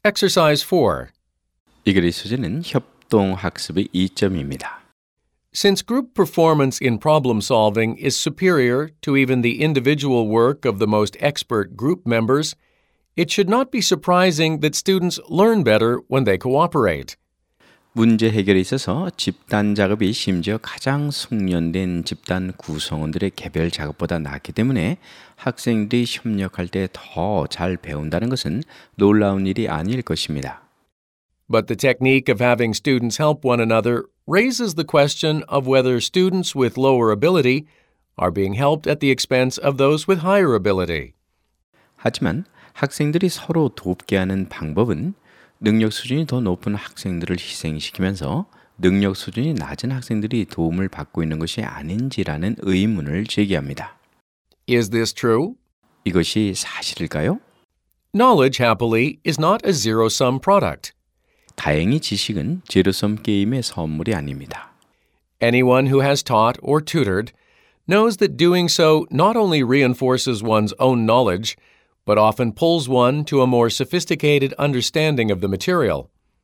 Exercise 4. 이 글의 소재는 협동학습의 이점입니다. Since group performance in problem solving is superior to even the individual work of the most expert group members, it should not be surprising that students learn better when they cooperate. 문제 해결에 있어서 집단 작업이 심지어 가장 숙련된 집단 구성원들의 개별 작업보다 낫기 때문에 학생들이 협력할 때 더 잘 배운다는 것은 놀라운 일이 아닐 것입니다. But the technique of having students help one another raises the question of whether students with lower ability are being helped at the expense of those with higher ability. 하지만 학생들이 서로 돕게 하는 방법은 능력 수준이 더 높은 학생들을 희생시키면서 능력 수준이 낮은 학생들이 도움을 받고 있는 것이 아닌지라는 의문을 제기합니다. Is this true? 이것이 사실일까요? Knowledge, happily, is not a zero-sum product. 다행히 지식은 제로섬 게임의 선물이 아닙니다. Anyone who has taught or tutored knows that doing so not only reinforces one's own knowledge, but often pulls one to a more sophisticated understanding of the material.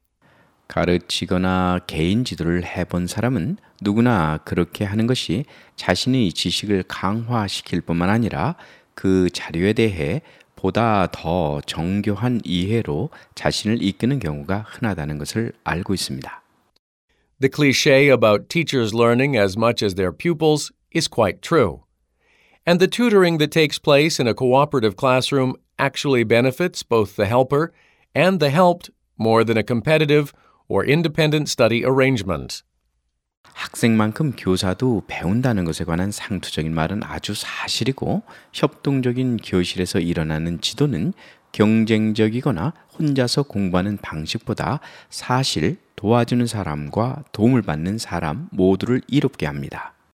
가르치거나 개인 지도를 해본 사람은 누구나 그렇게 하는 것이 자신의 지식을 강화시킬 뿐만 아니라 그 자료에 대해 보다 더 정교한 이해로 자신을 이끄는 경우가 흔하다는 것을 알고 있습니다. The cliché about teachers learning as much as their pupils is quite true. And the tutoring that takes place in a cooperative classroom actually benefits both the helper and the helped more than a competitive or independent study arrangement. 학생만큼 교사도 배운다는 것에 관한 상투적인 말은 아주 사실이고 협동적인 교실에서 일어나는 지도는 경쟁적이거나 혼자서 공부하는 방식보다 사실 도와주는 사람과 도움을 받는 사람 모두를 이롭게 합니다.